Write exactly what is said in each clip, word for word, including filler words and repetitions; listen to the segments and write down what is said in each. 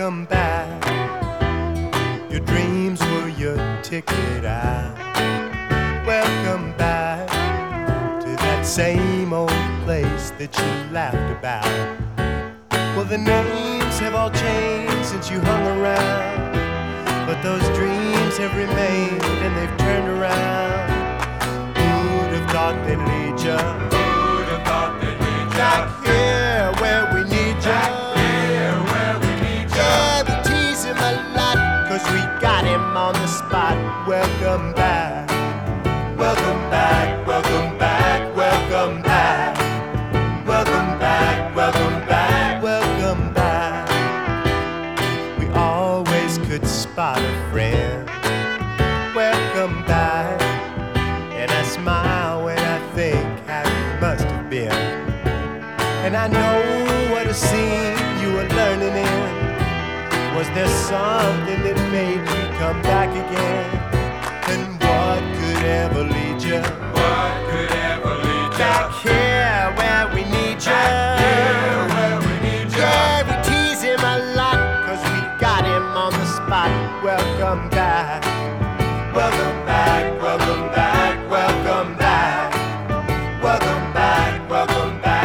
welcome back. Your dreams were your ticket out. Welcome back to that same old place that you laughed about. Well, the names have all changed since you hung around, but those dreams have remained and they've turned around. Who'd have thought they'd lead ya? Who'd have thought they'd lead ya? Back here where we need ya. Back here where we need ya. Yeah, we tease him a lot, cause we got him on the spot. Welcome back. Welcome back, welcome back, welcome back. Welcome back, welcome back, welcome back. We always could spot a friend. Welcome back. And I smile when I think how you must have been. And I know what a scene you were learning in. Was there something that made you come back again? And what could ever lead you? What could ever lead ya? Back here where we need you. Back here where we need ya. Yeah, we tease him a lot, cause we got him on the spot. Welcome back. Welcome back, welcome back, welcome back. Welcome back, welcome back.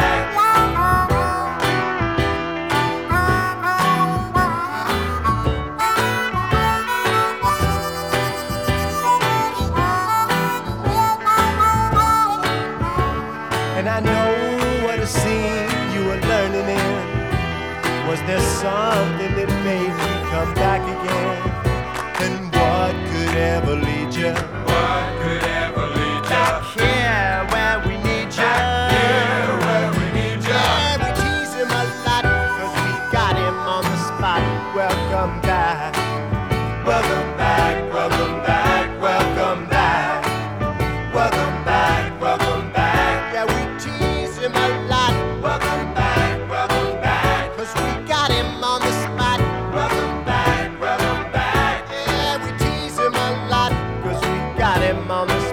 And I know what a scene you were learning in. Was there something that made you come back again? And what could ever lead you? What could ever lead ya? Back here where we need you. Back here where we need ya. Yeah, we tease him a lot, cause we got him on the spot. Welcome back. Welcome back, welcome back, welcome back. Welcome back, welcome back. Yeah, we tease him a lot. Welcome back, welcome back, cause we got him on the spot. Welcome back, welcome back. Yeah, we tease him a lot, cause we got him on the spot.